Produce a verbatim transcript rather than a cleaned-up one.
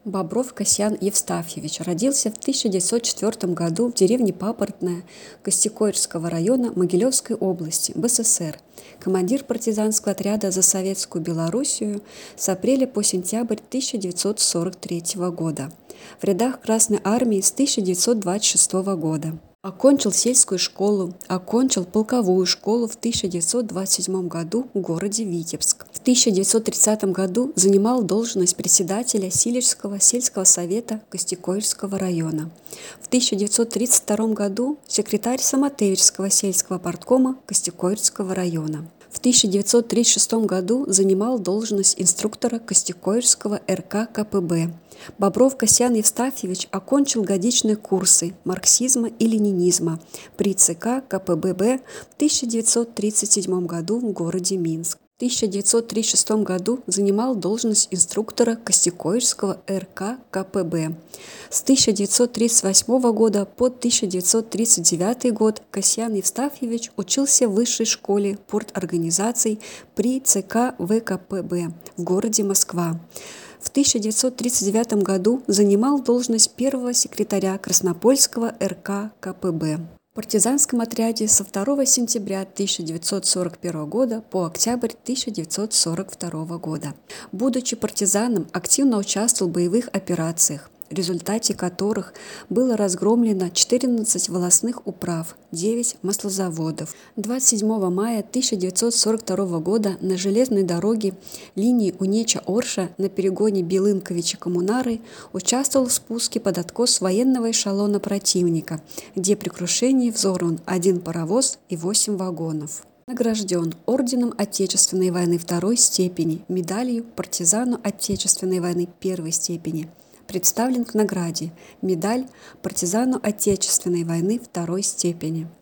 Бобров Касьян Евстафьевич родился в тысяча девятьсот четвёртом году в деревне Папоротная Костякоирского района Могилевской области, БССР. Командир партизанского отряда за Советскую Белоруссию с апреля по сентябрь тысяча девятьсот сорок третьего года. В рядах Красной Армии с тысяча девятьсот двадцать шестого года. Окончил сельскую школу, окончил полковую школу в тысяча девятьсот двадцать седьмом году в городе Витебск. В тысяча девятьсот тридцатом году занимал должность председателя Силежского сельского совета Костякоирского района. В тысяча девятьсот тридцать втором году секретарь Самотеверского сельского парткома Костякоирского района. В тысяча девятьсот тридцать шестом году занимал должность инструктора Костякоирского эр ка ка пэ бэ. Бобров Касьян Евстафьевич окончил годичные курсы марксизма и ленинизма при цэ ка ка пэ бэ бэ в тысяча девятьсот тридцать седьмом году в городе Минск. В тысяча девятьсот тридцать шестом году занимал должность инструктора Костякоирского эр ка ка пэ бэ. С тысяча девятьсот тридцать восьмого года по тысяча девятьсот тридцать девятый год Касьян Евстафьевич учился в высшей школе порторганизаций при цэ ка вэ ка пэ бэ в городе Москва. В тысяча девятьсот тридцать девятом году занимал должность первого секретаря Краснопольского эр ка ка пэ бэ. В партизанском отряде со второго сентября тысяча девятьсот сорок первого года по октябрь тысяча девятьсот сорок второго года. Будучи партизаном, активно участвовал в боевых операциях, в результате которых было разгромлено четырнадцать волостных управ, девять маслозаводов. двадцать седьмого мая тысяча девятьсот сорок второго года на железной дороге линии Унеча-Орша на перегоне Белынковича-Коммунары участвовал в спуске под откос военного эшелона противника, где при крушении взорван один паровоз и восемь вагонов. Награжден орденом Отечественной войны второй степени, медалью партизану Отечественной войны первой степени. Представлен к награде медаль партизану Отечественной войны второй степени.